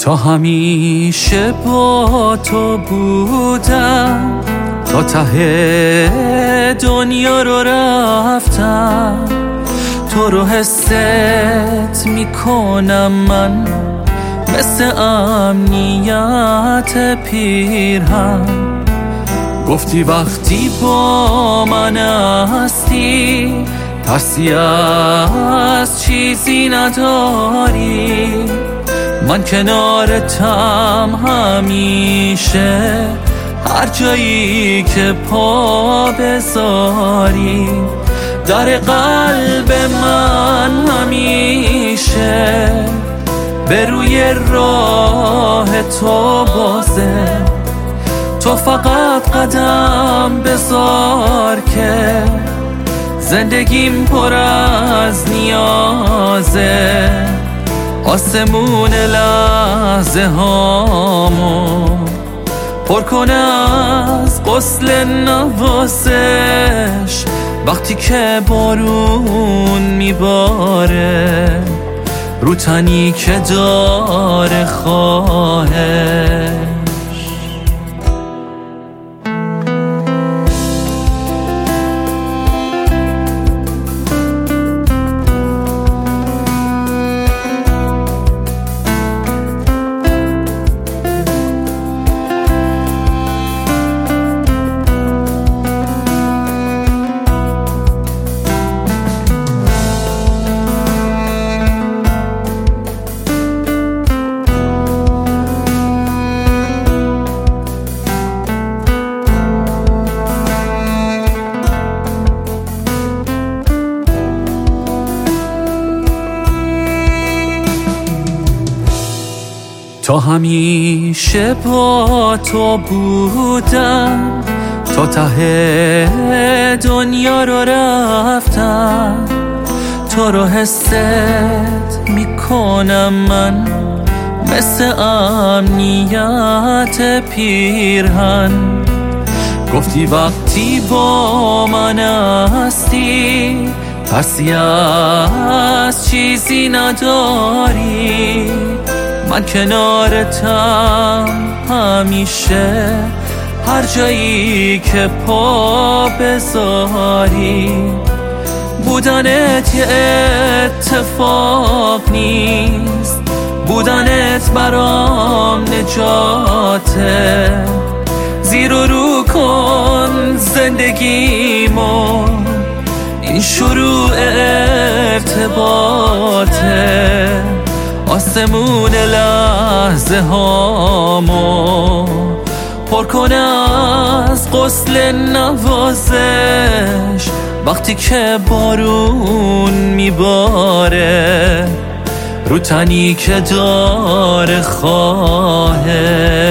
تا همیشه با تو بودم، تا ته دنیا رو رفتم. تو رو حست میکنم من، مثل امنیت پیرهن. گفتی وقتی با من هستی، ترسی از چیزی نداری. من کنارتم همیشه، هر جایی که پا بذاری. در قلب من همیشه به روی راه تو بازه. تو فقط قدم بذار که زندگیم پر از نیازه. آسمون لحظه هامو پر کن از غسل نوازش. وقتی که بارون میباره رو تنی که داره خواهش. تا همیشه با تو بودم، تا ته دنیا رو رفتم. تو رو حست میکنم من، مثل امنیت پیرهن. گفتی وقتی با من هستی، ترسی از چیزی نداری. من کنارتم همیشه، هر جایی که پا بذاری. بودنت یه اتفاق نیست، بودنت برام نجاته. زیر و رو کن زندگیمو، این شروع ارتباطه. آسمون لحظه هامو پر کن از غسل نوازش. وقتی که بارون میباره رو تنی که داره خواهش.